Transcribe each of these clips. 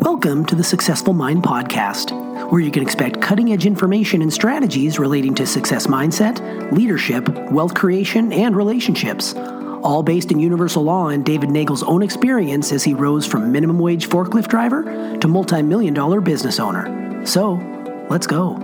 Welcome to the Successful Mind Podcast, where you can expect cutting-edge information and strategies relating to success mindset, leadership, wealth creation, and relationships, all based in universal law and David Nagel's own experience as he rose from minimum wage forklift driver to multi-million-dollar business owner. So, let's go.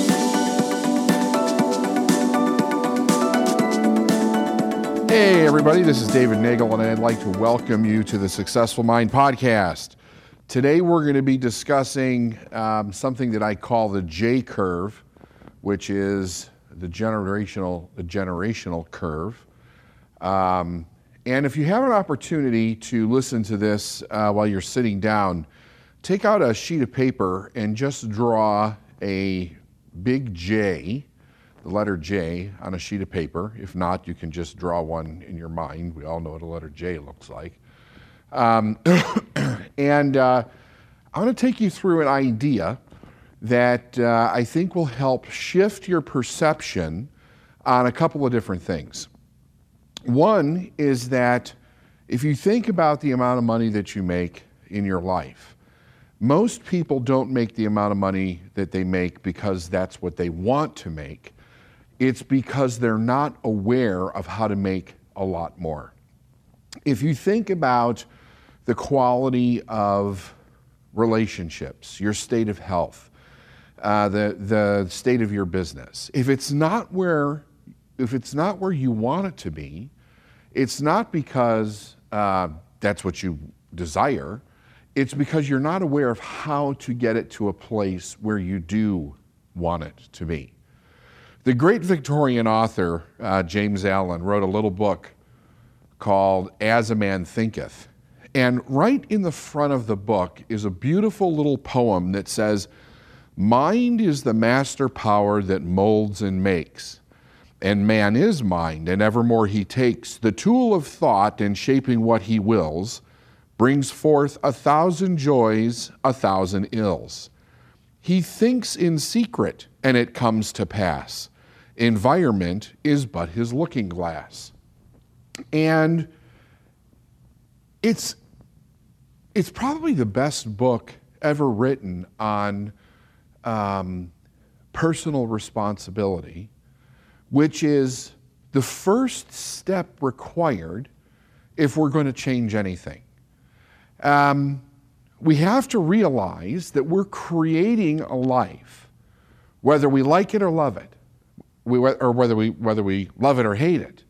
Hey everybody, this is David Nagel and I'd like to welcome you to the Successful Mind Podcast. Today we're going to be discussing something that I call the J curve, which is the generational curve. And if you have an opportunity to listen to this while you're sitting down, take out a sheet of paper and just draw a big J, the letter J, on a sheet of paper. If not, you can just draw one in your mind. We all know what a letter J looks like. And I'm going to take you through an idea that I think will help shift your perception on a couple of different things. One is that if you think about the amount of money that you make in your life, most people don't make the amount of money that they make because that's what they want to make. It's because they're not aware of how to make a lot more. If you think about the quality of relationships, your state of health, the state of your business, if it's not where you want it to be, it's not because that's what you desire. It's because you're not aware of how to get it to a place where you do want it to be. The great Victorian author, James Allen, wrote a little book called As a Man Thinketh. And right in the front of the book is a beautiful little poem that says, "Mind is the master power that molds and makes. And man is mind, and evermore he takes the tool of thought in shaping what he wills, brings forth 1,000 joys, 1,000 ills. He thinks in secret, and it comes to pass. Environment is but his looking glass." And it's probably the best book ever written on personal responsibility, which is the first step required if we're going to change anything. We have to realize that we're creating a life, whether we like it or love it, or whether we love it or hate it,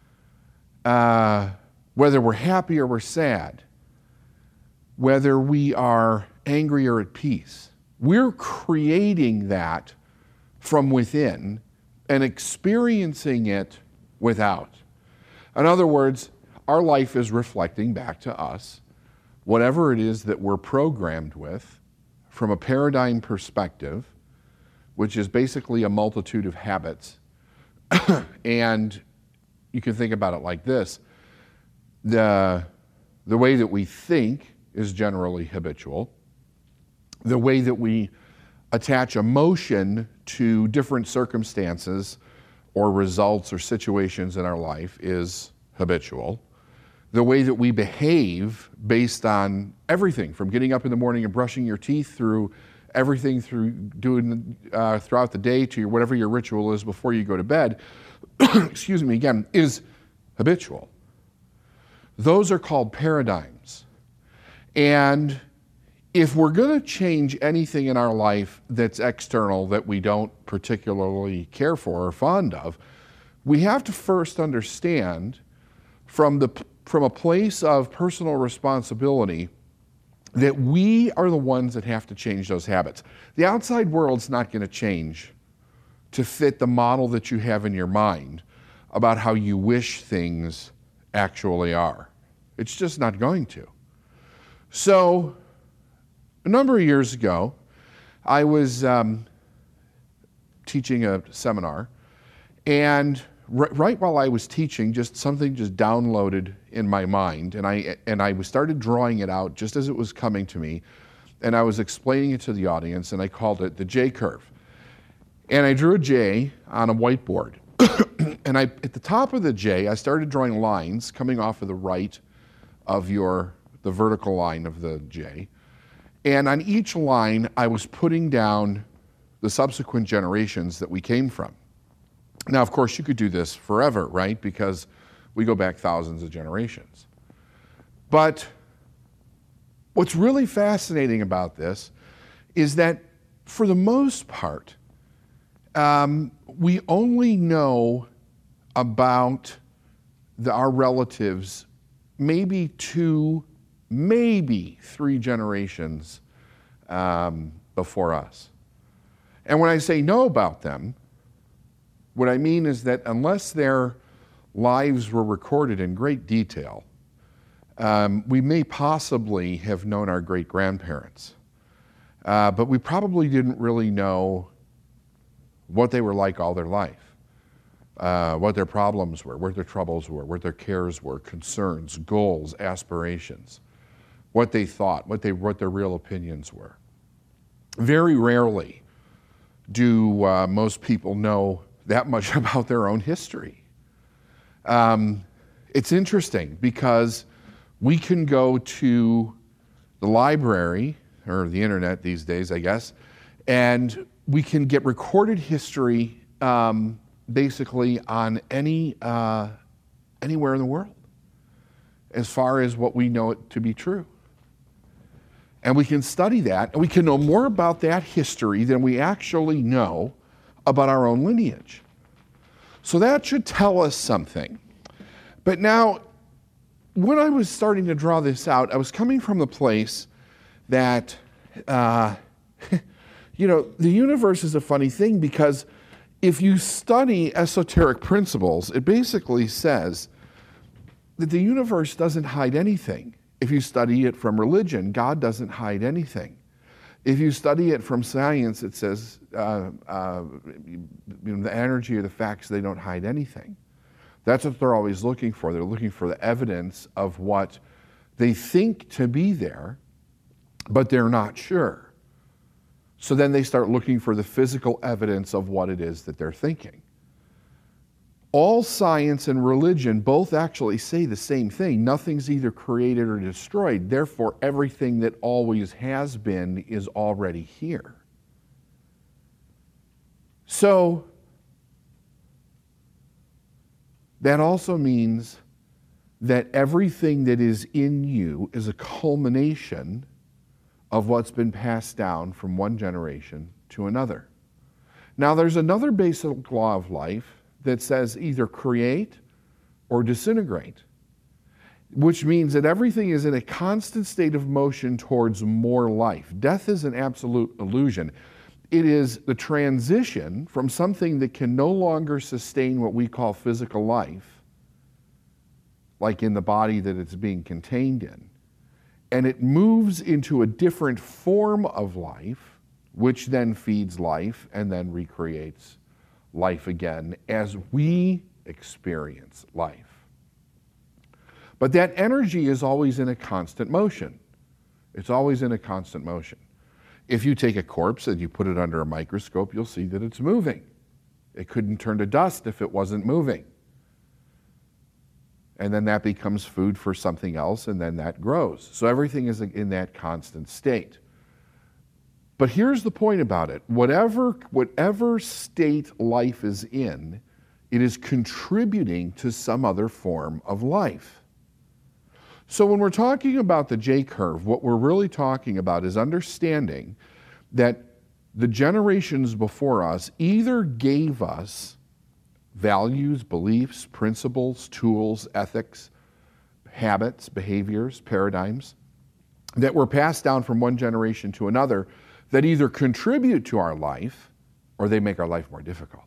whether we're happy or we're sad, whether we are angry or at peace. We're creating that from within and experiencing it without. In other words, our life is reflecting back to us whatever it is that we're programmed with from a paradigm perspective, which is basically a multitude of habits. And you can think about it like this. The way that we think is generally habitual. The way that we attach emotion to different circumstances or results or situations in our life is habitual. The way that we behave based on everything from getting up in the morning and brushing your teeth through everything through doing throughout the day to whatever your ritual is before you go to bed, excuse me again, is habitual. Those are called paradigms. And if we're going to change anything in our life that's external that we don't particularly care for or fond of, we have to first understand from a place of personal responsibility that we are the ones that have to change those habits. The outside world's not going to change to fit the model that you have in your mind about how you wish things actually are. It's just not going to. So, a number of years ago, I was teaching a seminar, and right while I was teaching, something downloaded in my mind, and I started drawing it out just as it was coming to me, and I was explaining it to the audience, and I called it the J curve. And I drew a J on a whiteboard, and at the top of the J, I started drawing lines coming off of the right of the vertical line of the J. And on each line, I was putting down the subsequent generations that we came from. Now, of course, you could do this forever, right? Because we go back thousands of generations. But what's really fascinating about this is that for the most part, we only know about our relatives maybe 2, maybe 3 generations before us. And when I say know about them, what I mean is that unless their lives were recorded in great detail, we may possibly have known our great-grandparents. But we probably didn't really know what they were like all their life, what their problems were, what their troubles were, what their cares were, concerns, goals, aspirations, what they thought, what their real opinions were. Very rarely do most people know that much about their own history. It's interesting because we can go to the library, or the internet these days, I guess, and we can get recorded history basically on anywhere in the world, as far as what we know it to be true. And we can study that, and we can know more about that history than we actually know about our own lineage. So that should tell us something. But now, when I was starting to draw this out, I was coming from the place that, the universe is a funny thing, because if you study esoteric principles, it basically says that the universe doesn't hide anything. If you study it from religion, God doesn't hide anything. If you study it from science, it says the energy or the facts, they don't hide anything. That's what they're always looking for. They're looking for the evidence of what they think to be there, but they're not sure. So then they start looking for the physical evidence of what it is that they're thinking. All science and religion both actually say the same thing. Nothing's either created or destroyed. Therefore, everything that always has been is already here. So, that also means that everything that is in you is a culmination of what's been passed down from one generation to another. Now, there's another basic law of life that says either create or disintegrate, which means that everything is in a constant state of motion towards more life. Death is an absolute illusion. It is the transition from something that can no longer sustain what we call physical life, like in the body that it's being contained in, and it moves into a different form of life, which then feeds life and then recreates life again as we experience life. But that energy is always in a constant motion. It's always in a constant motion. If you take a corpse and you put it under a microscope, you'll see that it's moving. It couldn't turn to dust if it wasn't moving. And then that becomes food for something else, and then that grows. So everything is in that constant state. But here's the point about it. Whatever state life is in, it is contributing to some other form of life. So when we're talking about the J-curve, what we're really talking about is understanding that the generations before us either gave us values, beliefs, principles, tools, ethics, habits, behaviors, paradigms that were passed down from one generation to another that either contribute to our life or they make our life more difficult.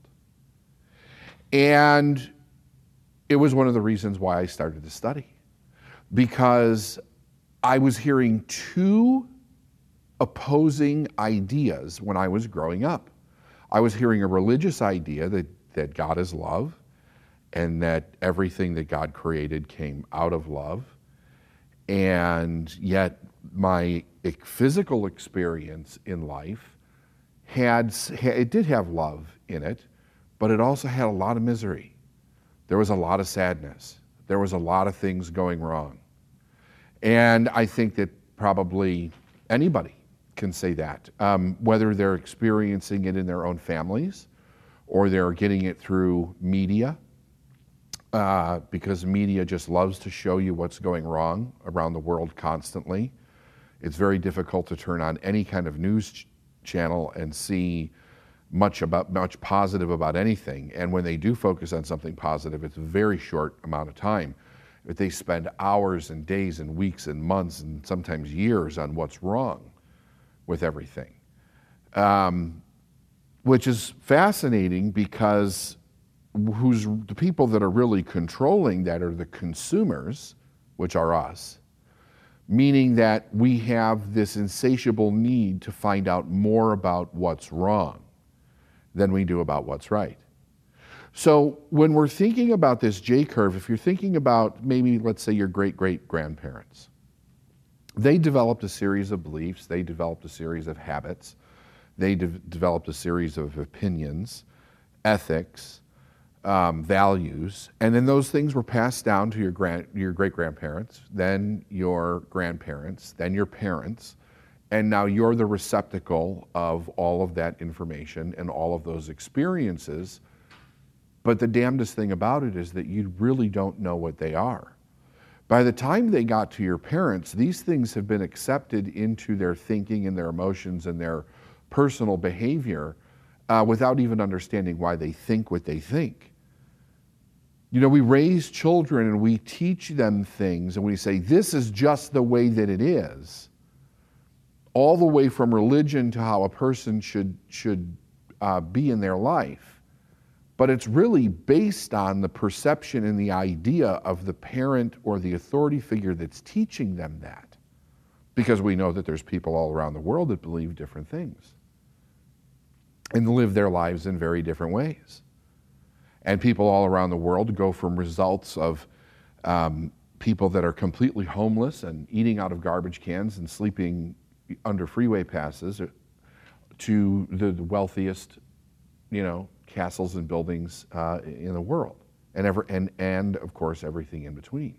And it was one of the reasons why I started to study, because I was hearing 2 opposing ideas when I was growing up. I was hearing a religious idea that God is love and that everything that God created came out of love, and yet my physical experience in life it did have love in it, but it also had a lot of misery. There was a lot of sadness. There was a lot of things going wrong. And I think that probably anybody can say that. Whether they're experiencing it in their own families or they're getting it through media, because media just loves to show you what's going wrong around the world constantly. It's very difficult to turn on any kind of news channel and see much positive about anything. And when they do focus on something positive, it's a very short amount of time. But they spend hours and days and weeks and months and sometimes years on what's wrong with everything. Which is fascinating because who's the people that are really controlling that are the consumers, which are us, meaning that we have this insatiable need to find out more about what's wrong than we do about what's right. So when we're thinking about this J-curve, if you're thinking about maybe, let's say, your great-great-grandparents, they developed a series of beliefs, they developed a series of habits, they developed a series of opinions, ethics, values, and then those things were passed down to your great-grandparents, then your grandparents, then your parents, and now you're the receptacle of all of that information and all of those experiences. But the damnedest thing about it is that you really don't know what they are. By the time they got to your parents, these things have been accepted into their thinking and their emotions and their personal behavior without even understanding why they think what they think. You know, we raise children and we teach them things and we say, this is just the way that it is, all the way from religion to how a person should be in their life. But it's really based on the perception and the idea of the parent or the authority figure that's teaching them that. Because we know that there's people all around the world that believe different things and live their lives in very different ways. And people all around the world go from results of people that are completely homeless and eating out of garbage cans and sleeping under freeway passes to the wealthiest, castles and buildings in the world, and of course everything in between.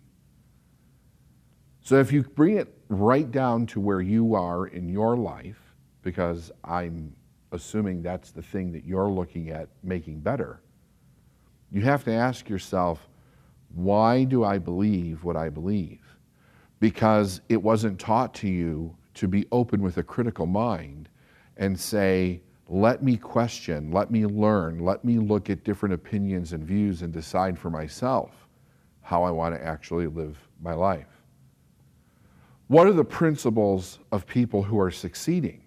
So if you bring it right down to where you are in your life, because I'm assuming that's the thing that you're looking at making better, you have to ask yourself, why do I believe what I believe? Because it wasn't taught to you to be open with a critical mind and say, let me question, let me learn, let me look at different opinions and views and decide for myself how I want to actually live my life. What are the principles of people who are succeeding?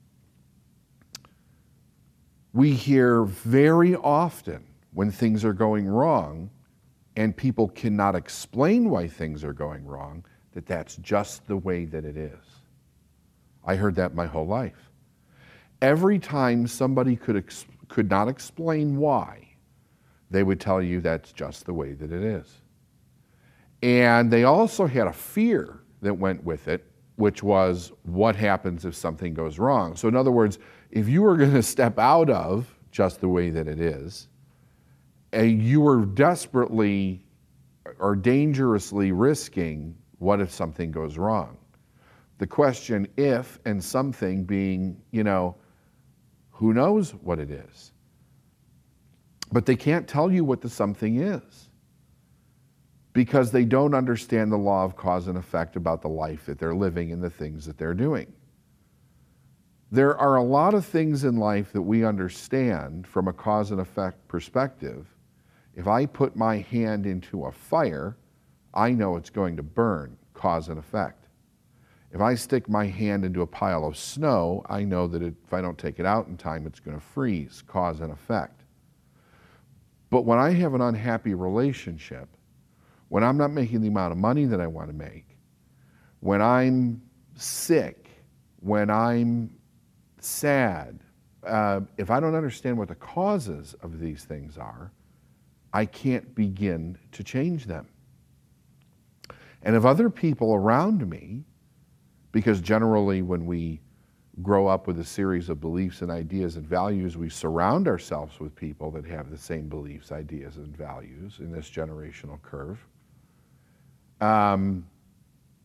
We hear very often when things are going wrong and people cannot explain why things are going wrong, that that's just the way that it is. I heard that my whole life. Every time somebody could not explain why, they would tell you that's just the way that it is. And they also had a fear that went with it, which was what happens if something goes wrong. So in other words, if you were going to step out of just the way that it is, and you were desperately or dangerously risking what if something goes wrong. The question if and something being, who knows what it is? But they can't tell you what the something is because they don't understand the law of cause and effect about the life that they're living and the things that they're doing. There are a lot of things in life that we understand from a cause and effect perspective. If I put my hand into a fire, I know it's going to burn, cause and effect. If I stick my hand into a pile of snow, I know that if I don't take it out in time, it's going to freeze, cause and effect. But when I have an unhappy relationship, when I'm not making the amount of money that I want to make, when I'm sick, when I'm sad, if I don't understand what the causes of these things are, I can't begin to change them. And if other people around me, because generally when we grow up with a series of beliefs and ideas and values, we surround ourselves with people that have the same beliefs, ideas, and values in this generational curve.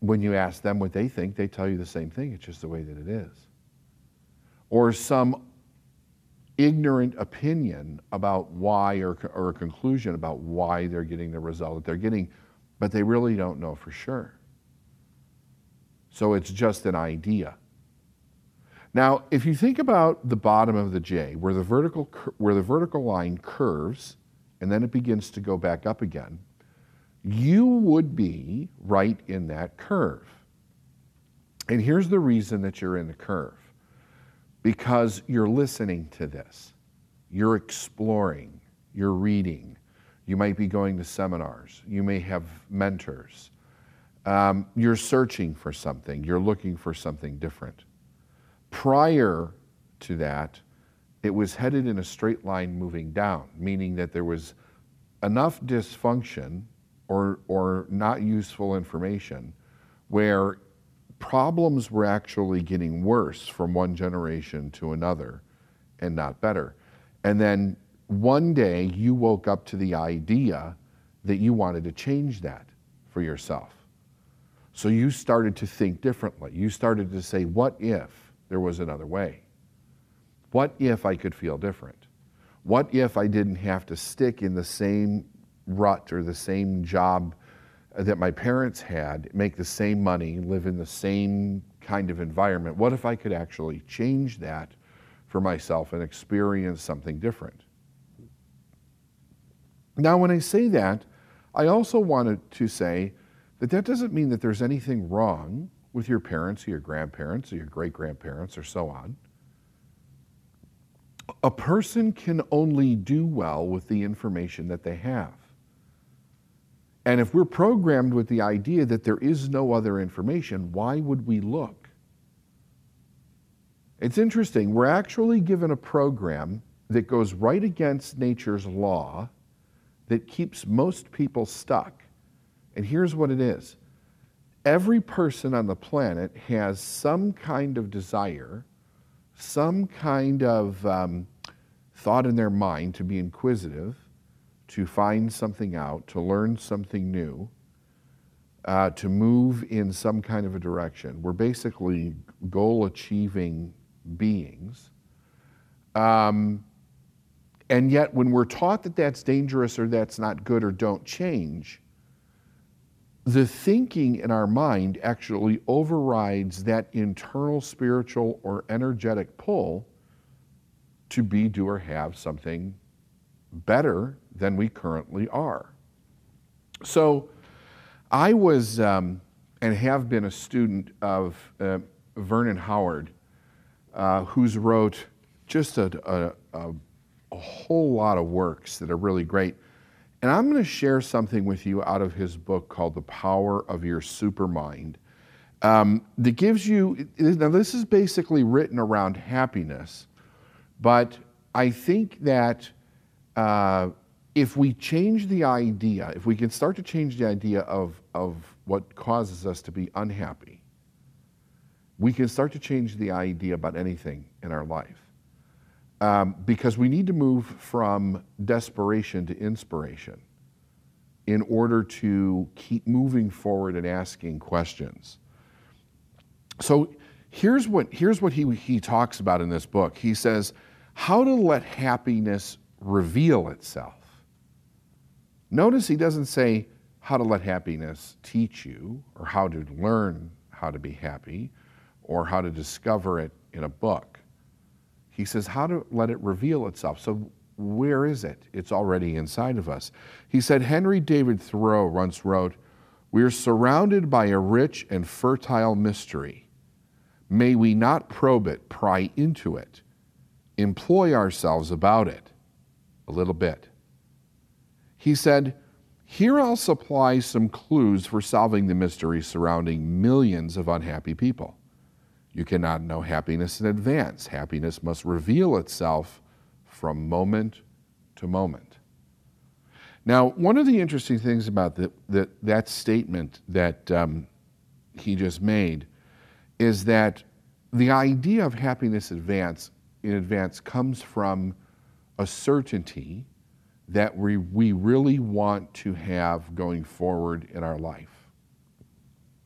when you ask them what they think, they tell you the same thing. It's just the way that it is. Or some ignorant opinion about why, or a conclusion about why they're getting the result that they're getting, but they really don't know for sure. So it's just an idea. Now, if you think about the bottom of the J, where the vertical line curves, and then it begins to go back up again, you would be right in that curve. And here's the reason that you're in the curve. Because you're listening to this. You're exploring. You're reading. You might be going to seminars. You may have mentors. You're searching for something. You're looking for something different. Prior to that, it was headed in a straight line moving down, meaning that there was enough dysfunction or not useful information where problems were actually getting worse from one generation to another and not better. And then one day you woke up to the idea that you wanted to change that for yourself. So you started to think differently. You started to say, what if there was another way? What if I could feel different? What if I didn't have to stick in the same rut or the same job that my parents had, make the same money, live in the same kind of environment? What if I could actually change that for myself and experience something different? Now, when I say that, I also wanted to say that that doesn't mean that there's anything wrong with your parents or your grandparents or your great-grandparents or so on. A person can only do well with the information that they have. And if we're programmed with the idea that there is no other information, why would we look? It's interesting. We're actually given a program that goes right against nature's law that keeps most people stuck. And here's what it is. Every person on the planet has some kind of desire, some kind of thought in their mind to be inquisitive, to find something out, to learn something new, to move in some kind of a direction. We're basically goal-achieving beings. And yet when we're taught that that's dangerous or that's not good or don't change, the thinking in our mind actually overrides that internal spiritual or energetic pull to be, do, or have something better than we currently are. So I was and have been a student of Vernon Howard, who's wrote just a whole lot of works that are really great. And I'm going to share something with you out of his book called The Power of Your Supermind that gives you, now this is basically written around happiness, but I think that if we change the idea, if we can start to change the idea of what causes us to be unhappy, we can start to change the idea about anything in our life. Because we need to move from desperation to inspiration in order to keep moving forward and asking questions. So here's what he talks about in this book. He says, how to let happiness reveal itself. Notice he doesn't say how to let happiness teach you, or how to learn how to be happy, or how to discover it in a book. He says how to let it reveal itself. So where is it? It's already inside of us. He said, Henry David Thoreau once wrote, "We are surrounded by a rich and fertile mystery. May we not probe it, pry into it, employ ourselves about it a little bit." He said, here I'll supply some clues for solving the mystery surrounding millions of unhappy people. You cannot know happiness in advance. Happiness must reveal itself from moment to moment. Now, one of the interesting things about that statement that he just made is that the idea of happiness in advance comes from a certainty that we really want to have going forward in our life.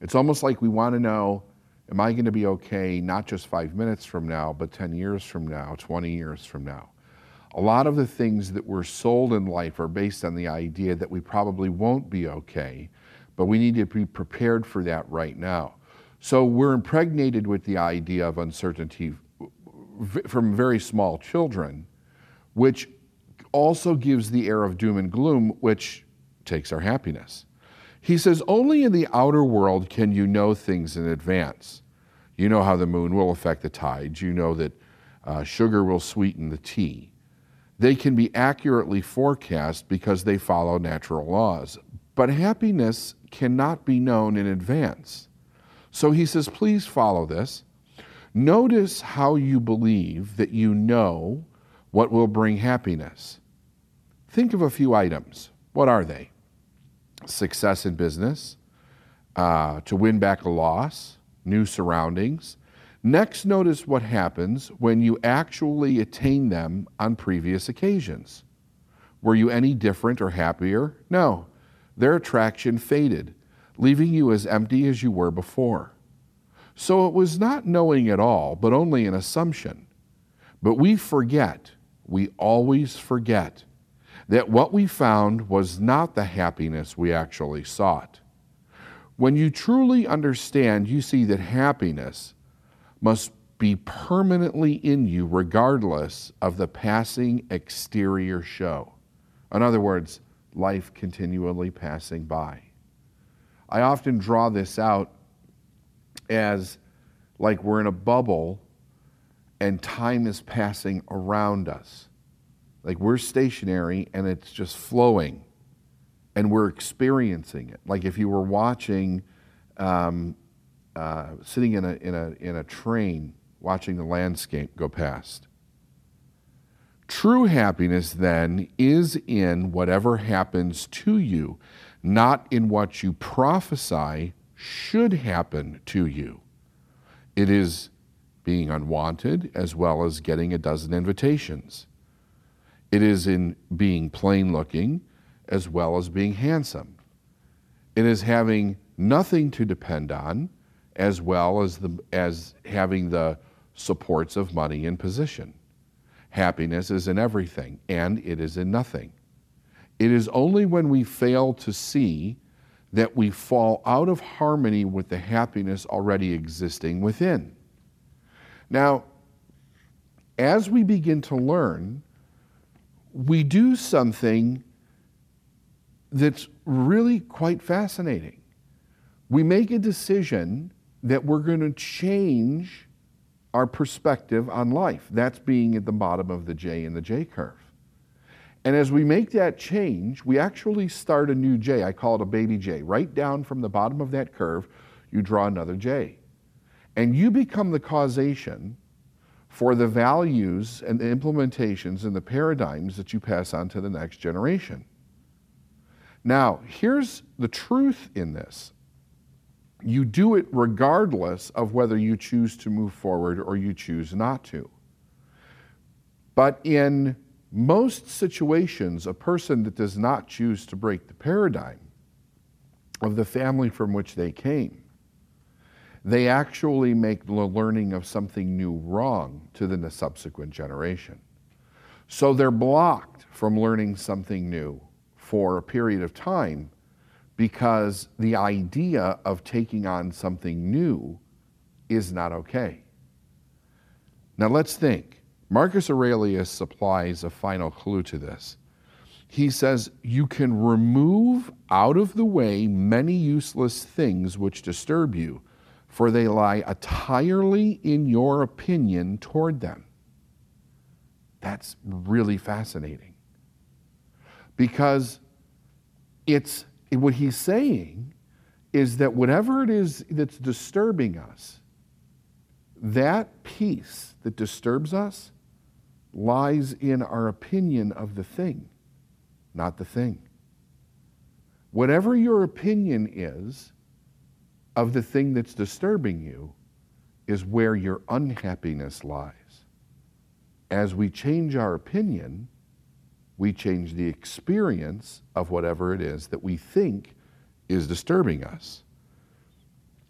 It's almost like we want to know, am I going to be okay not just 5 minutes from now, but 10 years from now, 20 years from now? A lot of the things that we're sold in life are based on the idea that we probably won't be okay, but we need to be prepared for that right now. So we're impregnated with the idea of uncertainty from very small children, which also gives the air of doom and gloom, which takes our happiness. He says, only in the outer world can you know things in advance. You know how the moon will affect the tides. You know that sugar will sweeten the tea. They can be accurately forecast because they follow natural laws. But happiness cannot be known in advance. So he says, please follow this. Notice how you believe that you know what will bring happiness. Think of a few items. What are they? Success in business, to win back a loss, new surroundings. Next, notice what happens when you actually attain them on previous occasions. Were you any different or happier? No. Their attraction faded, leaving you as empty as you were before. So it was not knowing at all, but only an assumption. But we always forget, that what we found was not the happiness we actually sought. When you truly understand, you see that happiness must be permanently in you regardless of the passing exterior show. In other words, life continually passing by. I often draw this out as like we're in a bubble and time is passing around us. Like we're stationary and it's just flowing and we're experiencing it. Like if you were watching, sitting in a train, watching the landscape go past. True happiness then is in whatever happens to you, not in what you prophesy should happen to you. It is being unwanted as well as getting a dozen invitations. It is in being plain looking as well as being handsome. It is having nothing to depend on as well as having the supports of money and position. Happiness is in everything and it is in nothing. It is only when we fail to see that we fall out of harmony with the happiness already existing within. Now, as we begin to learn, we do something that's really quite fascinating. We make a decision that we're going to change our perspective on life. That's being at the bottom of the J in the J curve. And as we make that change, we actually start a new J. I call it a baby J. Right down from the bottom of that curve, you draw another J. And you become the causation for the values and the implementations and the paradigms that you pass on to the next generation. Now, here's the truth in this. You do it regardless of whether you choose to move forward or you choose not to. But in most situations, a person that does not choose to break the paradigm of the family from which they came, they actually make the learning of something new wrong to the subsequent generation. So they're blocked from learning something new for a period of time because the idea of taking on something new is not okay. Now let's think. Marcus Aurelius supplies a final clue to this. He says, you can remove out of the way many useless things which disturb you, for they lie entirely in your opinion toward them. That's really fascinating. Because what he's saying is that whatever it is that's disturbing us, that piece that disturbs us lies in our opinion of the thing, not the thing. Whatever your opinion is of the thing that's disturbing you is where your unhappiness lies. As we change our opinion, we change the experience of whatever it is that we think is disturbing us.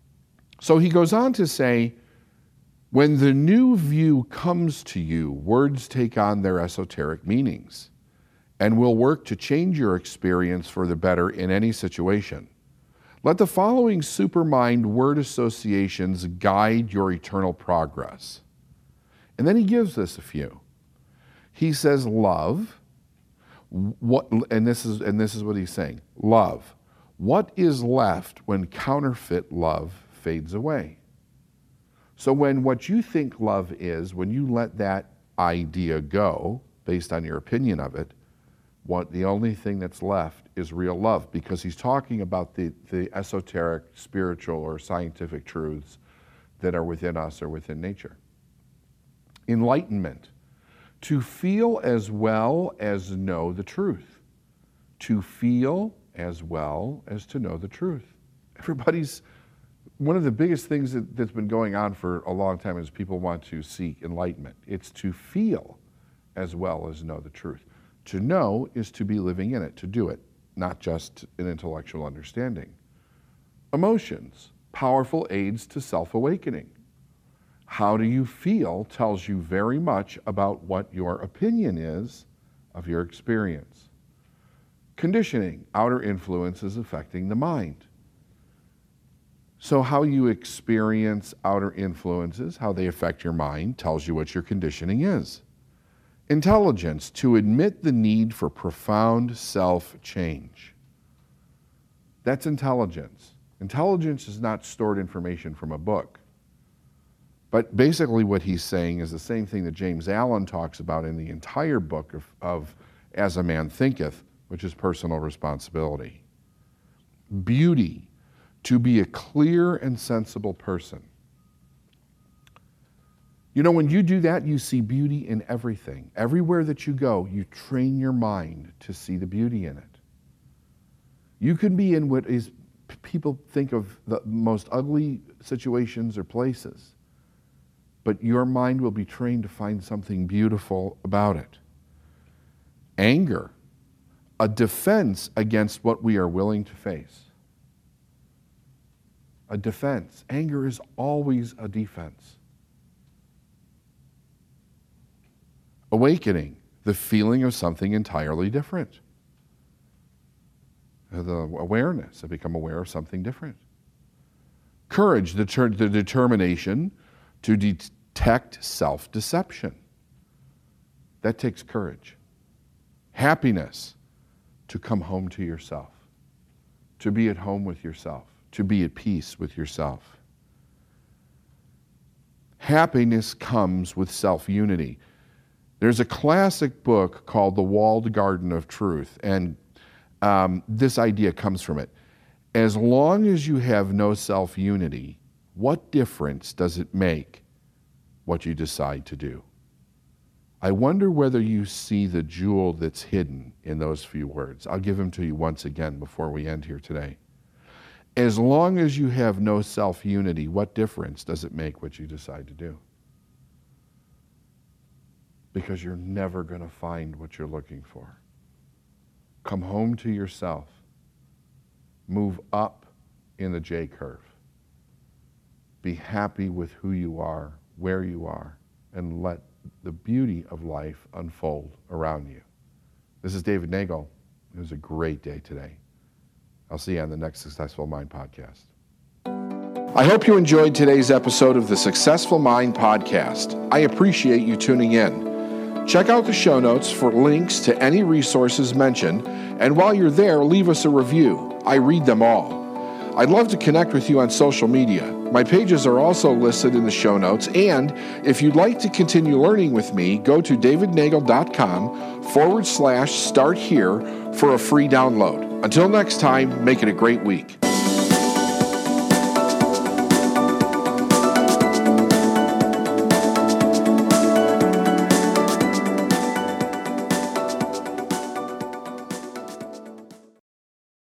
So he goes on to say, when the new view comes to you, words take on their esoteric meanings and will work to change your experience for the better in any situation. Let the following supermind word associations guide your eternal progress. And then he gives us a few. He says, love. And this is what he's saying. Love. What is left when counterfeit love fades away? So when what you think love is, when you let that idea go, based on your opinion of it, the only thing that's left is real love, because he's talking about the esoteric, spiritual, or scientific truths that are within us or within nature. Enlightenment. To feel as well as know the truth. To feel as well as to know the truth. One of the biggest things that's been going on for a long time is people want to seek enlightenment. It's to feel as well as know the truth. To know is to be living in it, to do it, not just an intellectual understanding. Emotions, powerful aids to self-awakening. How do you feel tells you very much about what your opinion is of your experience. Conditioning, outer influences affecting the mind. So how you experience outer influences, how they affect your mind, tells you what your conditioning is. Intelligence, to admit the need for profound self-change. That's intelligence. Intelligence is not stored information from a book. But basically what he's saying is the same thing that James Allen talks about in the entire book of As a Man Thinketh, which is personal responsibility. Beauty, to be a clear and sensible person. You know, when you do that, you see beauty in everything. Everywhere that you go, you train your mind to see the beauty in it. You can be in what is people think of the most ugly situations or places, but your mind will be trained to find something beautiful about it. Anger, a defense against what we are willing to face. A defense. Anger is always a defense. Awakening, the feeling of something entirely different. The awareness, I become aware of something different. Courage, the determination to detect self-deception. That takes courage. Happiness, to come home to yourself, to be at home with yourself, to be at peace with yourself. Happiness comes with self-unity. There's a classic book called The Walled Garden of Truth, and this idea comes from it. As long as you have no self-unity, what difference does it make what you decide to do? I wonder whether you see the jewel that's hidden in those few words. I'll give them to you once again before we end here today. As long as you have no self-unity, what difference does it make what you decide to do? Because you're never going to find what you're looking for. Come home to yourself. Move up in the J curve. Be happy with who you are, where you are, and let the beauty of life unfold around you. This is David Nagel. It was a great day today. I'll see you on the next Successful Mind podcast. I hope you enjoyed today's episode of the Successful Mind podcast. I appreciate you tuning in. Check out the show notes for links to any resources mentioned, and while you're there, leave us a review. I read them all. I'd love to connect with you on social media. My pages are also listed in the show notes, and if you'd like to continue learning with me, go to davidnagel.com/start here for a free download. Until next time, make it a great week.